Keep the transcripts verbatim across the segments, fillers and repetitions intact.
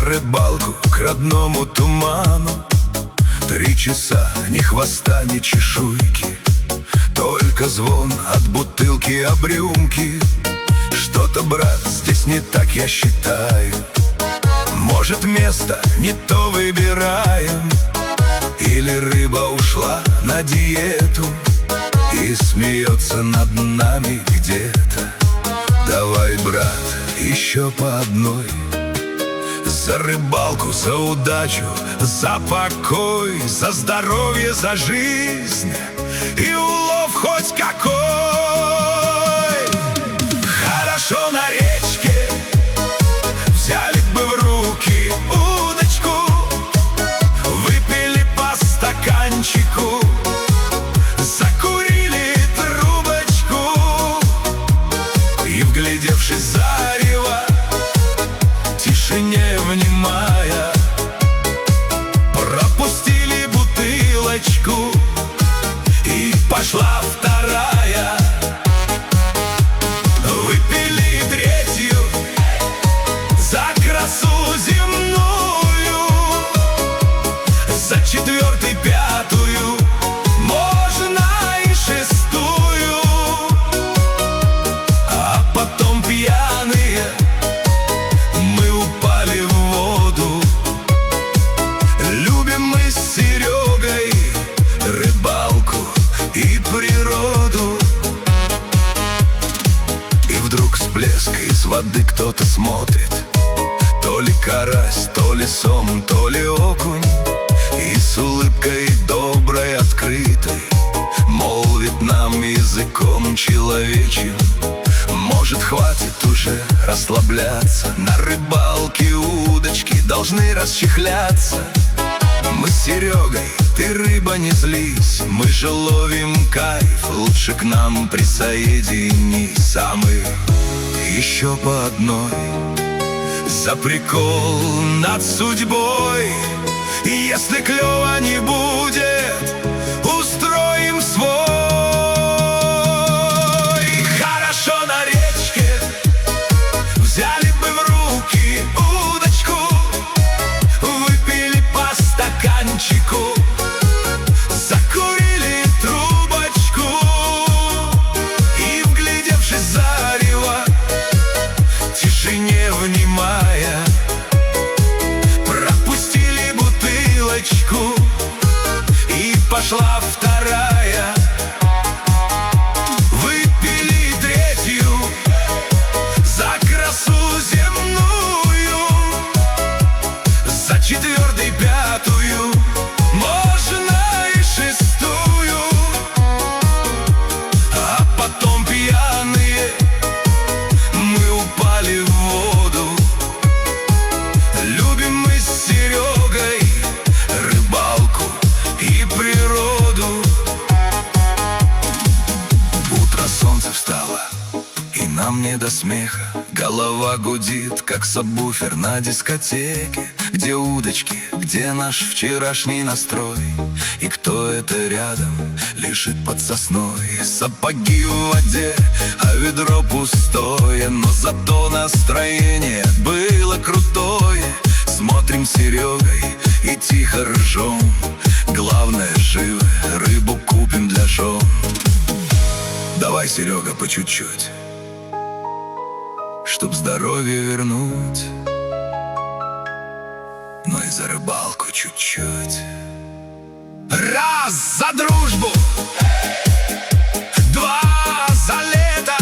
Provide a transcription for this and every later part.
рыбалку к родному туману. Три часа, ни хвоста, ни чешуйки, только звон от бутылки об рюмки. Что-то, брат, здесь не так, я считаю. Может, место не то выбираем, или рыба ушла на диету и смеется над нами где-то. Давай, брат, еще по одной. За рыбалку, за удачу, за покой, за здоровье, за жизнь и улов хоть какой. Хорошо на речке, взяли бы в руки удочку, выпили по стаканчику, закурили трубочку и, вглядевшись в зарево, тишине внимая, пропустили бутылочку, и пошла вторая. Выпили третью за красу земную, за четвертой пятую, можно и шестую. А потом пьяные мы упали в воду. Любим мы с Серегой рыбалку и природу. И вдруг всплеск из воды, кто-то смотрит, то ли карась, то ли сом, то ли окунь, и с улыбкой доброй, открытой молвит нам языком человечьим: может, хватит уже расслабляться, на рыбалке удочки должны расчехляться. Мы с Серегой, ты, рыба, не злись, мы же ловим кайф, лучше к нам присоединись. А мы еще по одной, за прикол над судьбой. И если клёва не будет, устроим свой. Хорошо на речке, взяли бы в руки удочку, выпили по стаканчику, закурили трубочку и, вглядевшись в зарево, тишине внимая, пропустили бутылочку, и пошла вторая. Выпили третью за красу земную, за четвертой пятую, можно и шестую. А потом пьяные мы упали в воду. Любим мы с Серегой рыбалку и природу. Утро, солнце встало, и нам не до смеха. Голова гудит, как сабвуфер на дискотеке. Где удочки, где наш вчерашний настрой? И кто это рядом лежит под сосной? Сапоги в воде, а ведро пустое, но зато настроение было крутое. Смотрим с Серегой и тихо ржем. Главное, живы, рыбу купим для жен. Давай, Серега, по чуть-чуть, чтоб здоровье вернуть, но и за рыбалку чуть-чуть. Раз за дружбу, два за лето,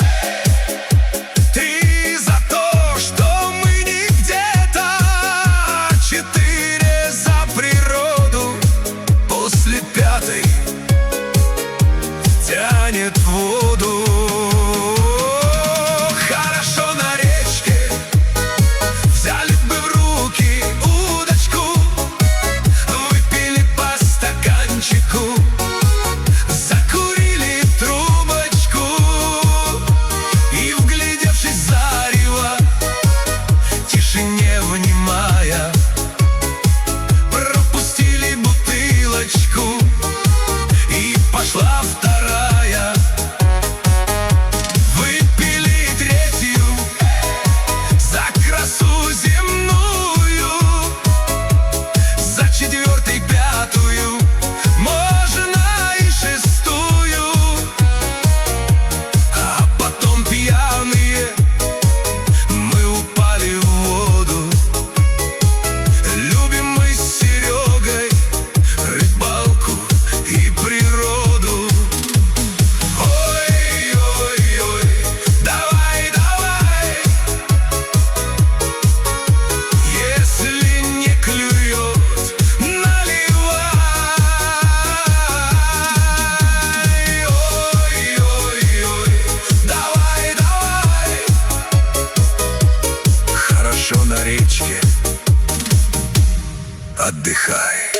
три за то, что мы не где-то, четыре за природу. После пятой тянет в воду. Хорошо на речке, взяли бы в руки удочку, выпили по стаканчику, что на речке. Отдыхай.